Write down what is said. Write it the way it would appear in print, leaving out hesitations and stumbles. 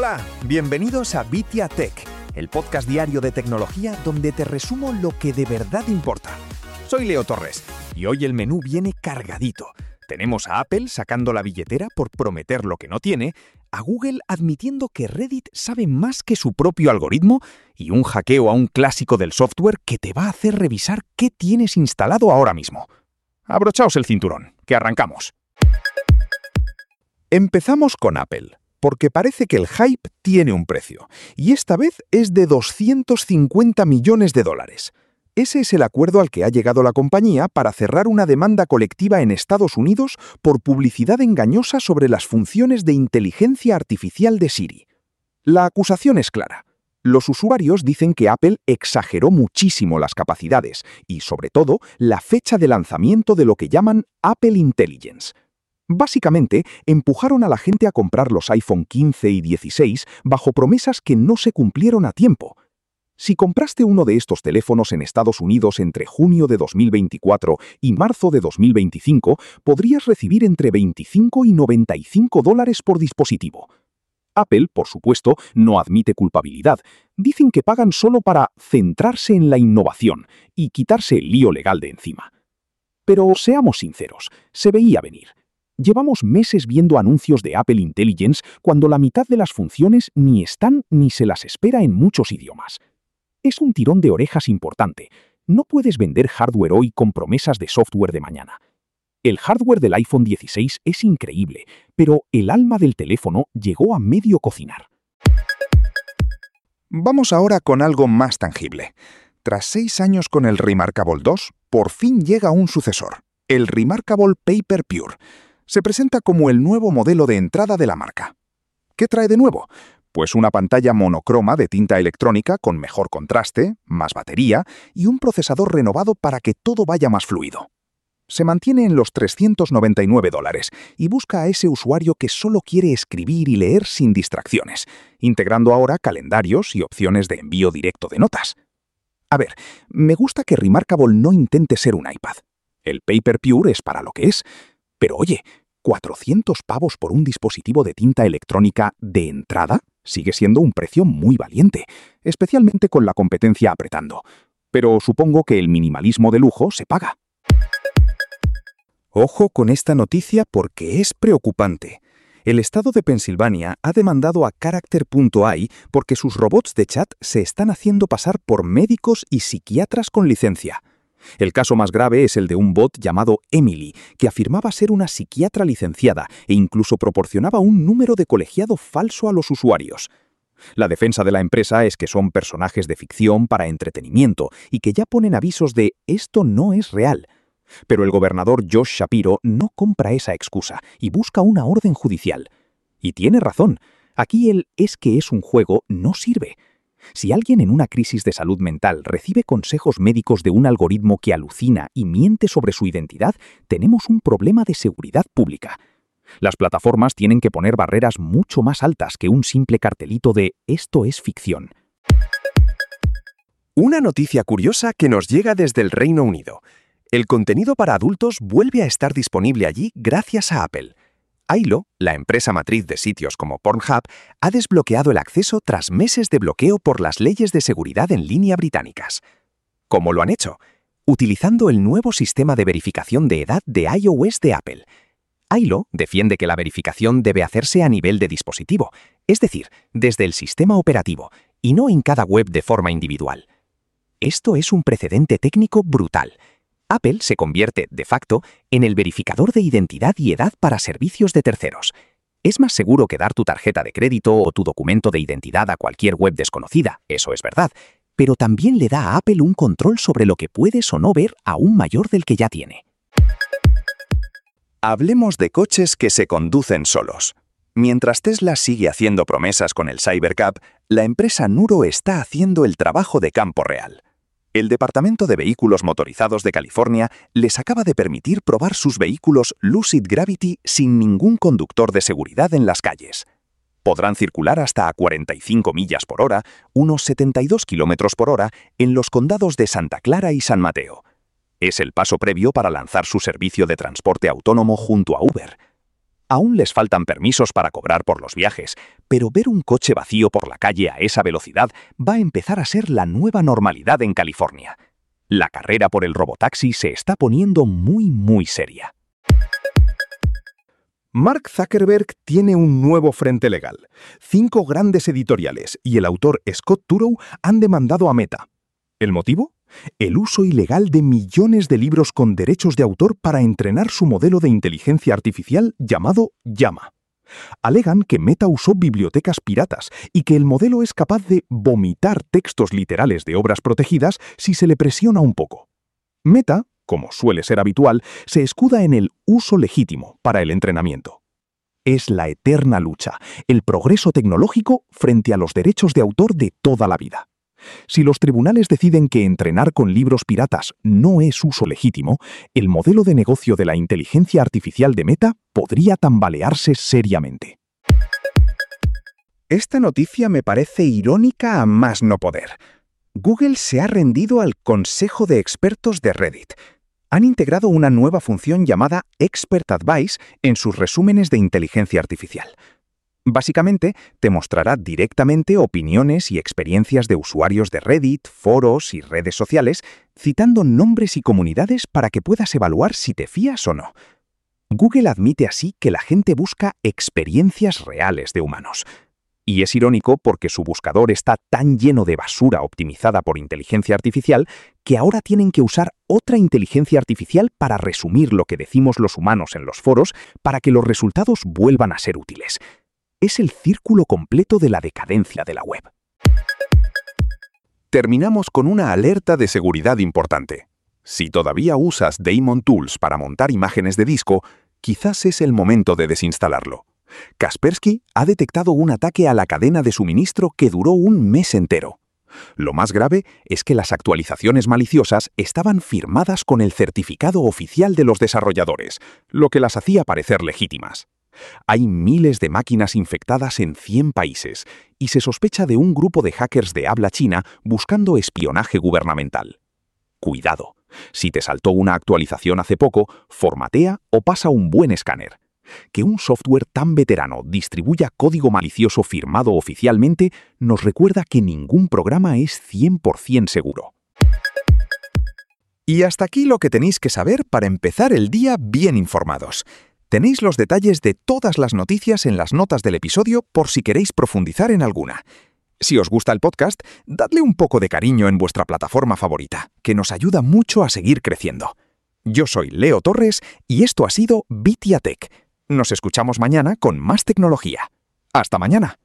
Hola, bienvenidos a Vitia Tech, el podcast diario de tecnología donde te resumo lo que de verdad importa. Soy Leo Torres y hoy el menú viene cargadito. Tenemos a Apple sacando la billetera por prometer lo que no tiene, a Google admitiendo que Reddit sabe más que su propio algoritmo y un hackeo a un clásico del software que te va a hacer revisar qué tienes instalado ahora mismo. Abrochaos el cinturón, que arrancamos. Empezamos con Apple, porque parece que el hype tiene un precio, y esta vez es de $250 millones. Ese es el acuerdo al que ha llegado la compañía para cerrar una demanda colectiva en Estados Unidos por publicidad engañosa sobre las funciones de inteligencia artificial de Siri. La acusación es clara. Los usuarios dicen que Apple exageró muchísimo las capacidades y, sobre todo, la fecha de lanzamiento de lo que llaman Apple Intelligence. Básicamente, empujaron a la gente a comprar los iPhone 15 y 16 bajo promesas que no se cumplieron a tiempo. Si compraste uno de estos teléfonos en Estados Unidos entre junio de 2024 y marzo de 2025, podrías recibir entre $25 y $95 por dispositivo. Apple, por supuesto, no admite culpabilidad. Dicen que pagan solo para centrarse en la innovación y quitarse el lío legal de encima. Pero seamos sinceros, se veía venir. Llevamos meses viendo anuncios de Apple Intelligence cuando la mitad de las funciones ni están ni se las espera en muchos idiomas. Es un tirón de orejas importante. No puedes vender hardware hoy con promesas de software de mañana. El hardware del iPhone 16 es increíble, pero el alma del teléfono llegó a medio cocinar. Vamos ahora con algo más tangible. Tras 6 años con el Remarkable 2, por fin llega un sucesor, el Remarkable Paper Pure. Se presenta como el nuevo modelo de entrada de la marca. ¿Qué trae de nuevo? Pues una pantalla monocroma de tinta electrónica con mejor contraste, más batería y un procesador renovado para que todo vaya más fluido. Se mantiene en los $399 y busca a ese usuario que solo quiere escribir y leer sin distracciones, integrando ahora calendarios y opciones de envío directo de notas. A ver, me gusta que Remarkable no intente ser un iPad. El Paper Pure es para lo que es. Pero oye, $400 por un dispositivo de tinta electrónica de entrada sigue siendo un precio muy valiente, especialmente con la competencia apretando. Pero supongo que el minimalismo de lujo se paga. Ojo con esta noticia porque es preocupante. El estado de Pensilvania ha demandado a Character.ai porque sus robots de chat se están haciendo pasar por médicos y psiquiatras con licencia. El caso más grave es el de un bot llamado Emily, que afirmaba ser una psiquiatra licenciada e incluso proporcionaba un número de colegiado falso a los usuarios. La defensa de la empresa es que son personajes de ficción para entretenimiento y que ya ponen avisos de «esto no es real». Pero el gobernador Josh Shapiro no compra esa excusa y busca una orden judicial. Y tiene razón. Aquí el «es que es un juego» no sirve. Si alguien en una crisis de salud mental recibe consejos médicos de un algoritmo que alucina y miente sobre su identidad, tenemos un problema de seguridad pública. Las plataformas tienen que poner barreras mucho más altas que un simple cartelito de «esto es ficción». Una noticia curiosa que nos llega desde el Reino Unido. El contenido para adultos vuelve a estar disponible allí gracias a Apple. Ailo, la empresa matriz de sitios como Pornhub, ha desbloqueado el acceso tras meses de bloqueo por las leyes de seguridad en línea británicas. ¿Cómo lo han hecho? Utilizando el nuevo sistema de verificación de edad de iOS de Apple. Ailo defiende que la verificación debe hacerse a nivel de dispositivo, es decir, desde el sistema operativo, y no en cada web de forma individual. Esto es un precedente técnico brutal. Apple se convierte, de facto, en el verificador de identidad y edad para servicios de terceros. Es más seguro que dar tu tarjeta de crédito o tu documento de identidad a cualquier web desconocida, eso es verdad, pero también le da a Apple un control sobre lo que puedes o no ver aún mayor del que ya tiene. Hablemos de coches que se conducen solos. Mientras Tesla sigue haciendo promesas con el Cybercab, la empresa Nuro está haciendo el trabajo de campo real. El Departamento de Vehículos Motorizados de California les acaba de permitir probar sus vehículos Lucid Gravity sin ningún conductor de seguridad en las calles. Podrán circular hasta a 45 millas por hora, unos 72 kilómetros por hora, en los condados de Santa Clara y San Mateo. Es el paso previo para lanzar su servicio de transporte autónomo junto a Uber. Aún les faltan permisos para cobrar por los viajes, Pero ver un coche vacío por la calle a esa velocidad va a empezar a ser la nueva normalidad en California. La carrera por el robotaxi se está poniendo muy seria. Mark Zuckerberg tiene un nuevo frente legal. 5 grandes editoriales y el autor Scott Turow han demandado a Meta. ¿El motivo? El uso ilegal de millones de libros con derechos de autor para entrenar su modelo de inteligencia artificial llamado Llama. Alegan que Meta usó bibliotecas piratas y que el modelo es capaz de vomitar textos literales de obras protegidas si se le presiona un poco. Meta, como suele ser habitual, se escuda en el uso legítimo para el entrenamiento. Es la eterna lucha, el progreso tecnológico frente a los derechos de autor de toda la vida. Si los tribunales deciden que entrenar con libros piratas no es uso legítimo, el modelo de negocio de la inteligencia artificial de Meta podría tambalearse seriamente. Esta noticia me parece irónica a más no poder. Google se ha rendido al Consejo de Expertos de Reddit. Han integrado una nueva función llamada Expert Advice en sus resúmenes de inteligencia artificial. Básicamente, te mostrará directamente opiniones y experiencias de usuarios de Reddit, foros y redes sociales, citando nombres y comunidades para que puedas evaluar si te fías o no. Google admite así que la gente busca experiencias reales de humanos. Y es irónico porque su buscador está tan lleno de basura optimizada por inteligencia artificial que ahora tienen que usar otra inteligencia artificial para resumir lo que decimos los humanos en los foros para que los resultados vuelvan a ser útiles. Es el círculo completo de la decadencia de la web. Terminamos con una alerta de seguridad importante. Si todavía usas Daemon Tools para montar imágenes de disco, quizás es el momento de desinstalarlo. Kaspersky ha detectado un ataque a la cadena de suministro que duró un mes entero. Lo más grave es que las actualizaciones maliciosas estaban firmadas con el certificado oficial de los desarrolladores, lo que las hacía parecer legítimas. Hay miles de máquinas infectadas en 100 países y se sospecha de un grupo de hackers de habla china buscando espionaje gubernamental. Cuidado, si te saltó una actualización hace poco, formatea o pasa un buen escáner. Que un software tan veterano distribuya código malicioso firmado oficialmente nos recuerda que ningún programa es 100% seguro. Y hasta aquí lo que tenéis que saber para empezar el día bien informados. Tenéis los detalles de todas las noticias en las notas del episodio por si queréis profundizar en alguna. Si os gusta el podcast, dadle un poco de cariño en vuestra plataforma favorita, que nos ayuda mucho a seguir creciendo. Yo soy Leo Torres y esto ha sido Bitia Tech. Nos escuchamos mañana con más tecnología. ¡Hasta mañana!